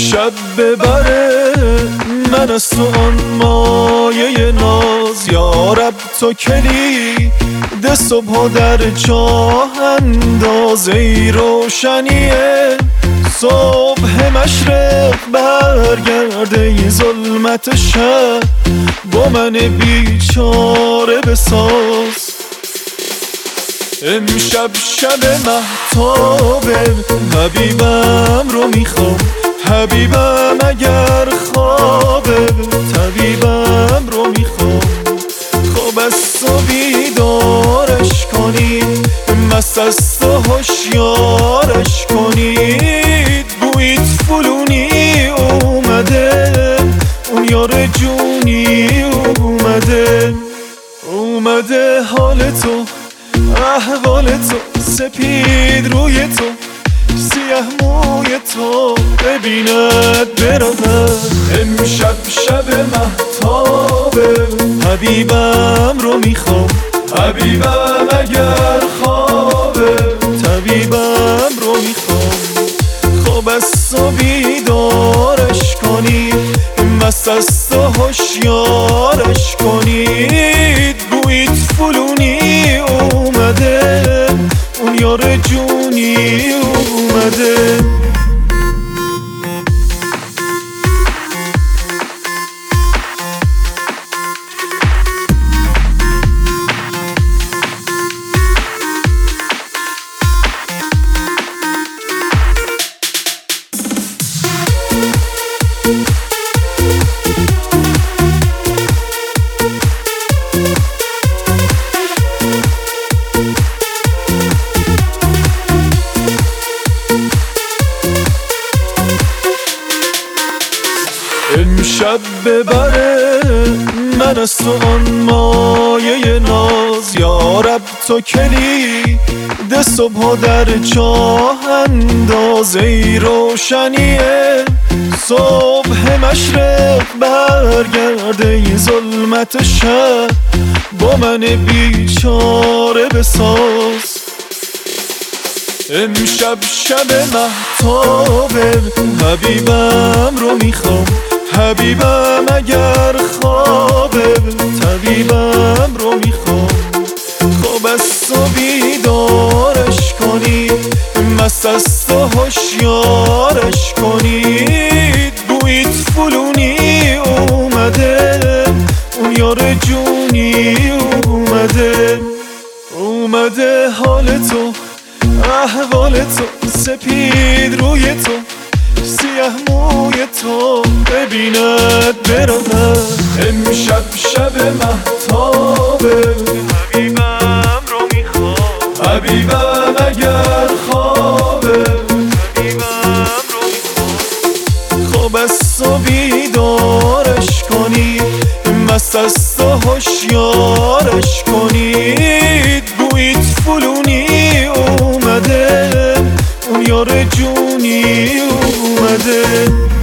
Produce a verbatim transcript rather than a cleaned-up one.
امشب ببره من از تو آن مایه ناز، یا رب تو کلید صبح در چاه انداز. ای روشنی صبح مشرق برگرده ای ظلمت شب با من بیچاره بساز. امشب شب مهتابه حبیبم رو میخوام، حبیبم اگر خوابه طبیبم رو میخوام. خواب از تو بیدارش کنید، مست از تو هوشیارش کنید. بویت فلونی اومده، اون یار جونی اومده. اومده حال تو احوال تو، سپید روی تو سیاه موی تو ببیند برود. امشب شب مهتابه حبیبم رو میخوام، حبیبم اگر خوابه طبیبم رو میخوام. خواب از تو بیدارش کنید، مست از تو هوشیارش کنید. بویت فلونی اومده، اون یار جونی اومده. امشب ببره من از تو آن مایه ناز، یا رب تو کلید صبح در چاه انداز. ای روشنی صبح مشرق برگرده ای ظلمت شب با من بیچاره بساز. امشب شب مهتابه حبیبم رو میخوام، حبیبم اگر خوابه طبیبم رو میخوام. خواب از تو بیدارش کنید، مست از تو هوشیارش کنید. بویت فلونی اومده، اون یار جونی اومده. اومده حال تو احوال تو، سپید روی تو سیاه موی تو ببیند برود. امشب شب مهتابه حبیبم رو میخوام، حبیبم اگر خوابه طبیبم رو میخوام. خواب از تو بیدارش کنید، مست از تو هوشیارش کنید. بویت فلونی اومده، اون یار جونی اومده.